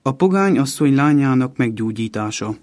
A pogány asszony lányának meggyógyítása.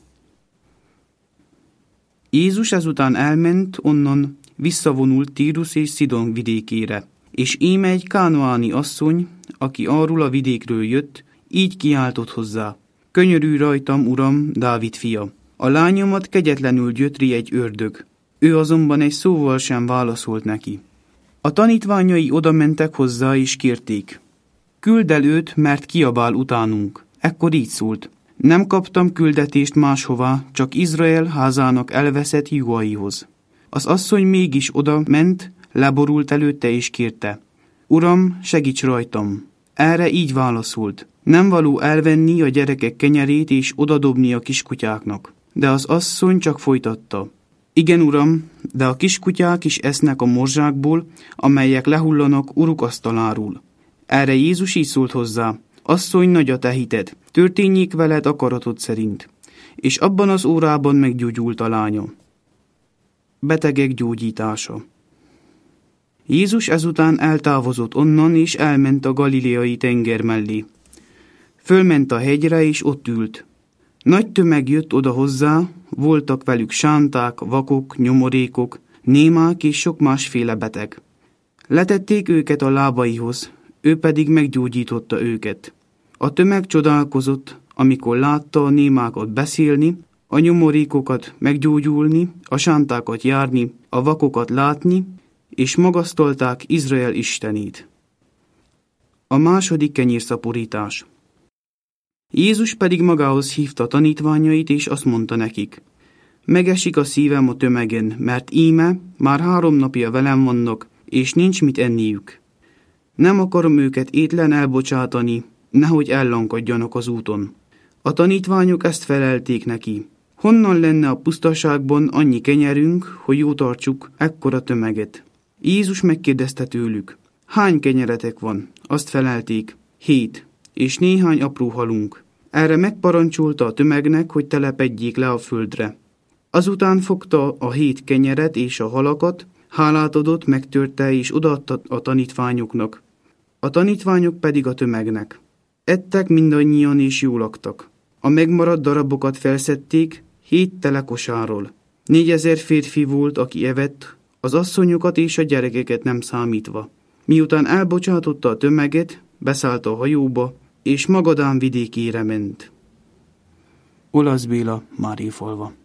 Jézus ezután elment onnan, visszavonult Tírus és Szidon vidékére, és íme egy kánaáni asszony, aki arról a vidékről jött, így kiáltott hozzá: Könyörülj rajtam, Uram, Dávid fia! A lányomat kegyetlenül gyötri egy ördög. Ő azonban egy szóval sem válaszolt neki. A tanítványai odamentek hozzá és kérték: Küldd el őt, mert kiabál utánunk. Ekkor így szólt: Nem kaptam küldetést máshová, csak Izrael házának elveszett juhaihoz. Az asszony mégis oda ment, leborult előtte és kérte: Uram, segíts rajtam! Erre így válaszolt: Nem való elvenni a gyerekek kenyerét és odadobni a kiskutyáknak. De az asszony csak folytatta: Igen, Uram, de a kiskutyák is esznek a morzsákból, amelyek lehullanak uruk asztaláról. Erre Jézus így szólt hozzá: Asszony, nagy a te hited, történjék veled akaratod szerint. És abban az órában meggyógyult a lánya. Betegek gyógyítása. Jézus ezután eltávozott onnan, és elment a galileai tenger mellé. Fölment a hegyre, és ott ült. Nagy tömeg jött oda hozzá, voltak velük sánták, vakok, nyomorékok, némák és sok másféle beteg. Letették őket a lábaihoz, ő pedig meggyógyította őket. A tömeg csodálkozott, amikor látta a némákat beszélni, a nyomorékokat meggyógyulni, a sántákat járni, a vakokat látni, és magasztalták Izrael istenét. A második kenyérszaporítás. Jézus pedig magához hívta tanítványait, és azt mondta nekik: Megesik a szívem a tömegen, mert íme már 3 napja velem vannak, és nincs mit enniük. Nem akarom őket étlen elbocsátani, nehogy ellankadjanak az úton. A tanítványok ezt felelték neki: Honnan lenne a pusztaságban annyi kenyerünk, hogy jó tartsuk ekkora tömeget? Jézus megkérdezte tőlük: Hány kenyeretek van? Azt felelték: 7, és néhány apró halunk. Erre megparancsolta a tömegnek, hogy telepedjék le a földre. Azután fogta a 7 kenyeret és a halakat, hálát adott, megtörte és odaadta a tanítványoknak. A tanítványok pedig a tömegnek. Ettek mindannyian és jól laktak. A megmaradt darabokat felszedték 7 tele kosáról. 4000 férfi volt, aki evett, az asszonyokat és a gyerekeket nem számítva. Miután elbocsátotta a tömeget, beszállt a hajóba, és Magadán vidékére ment. Olasz Béla, Máriafalva.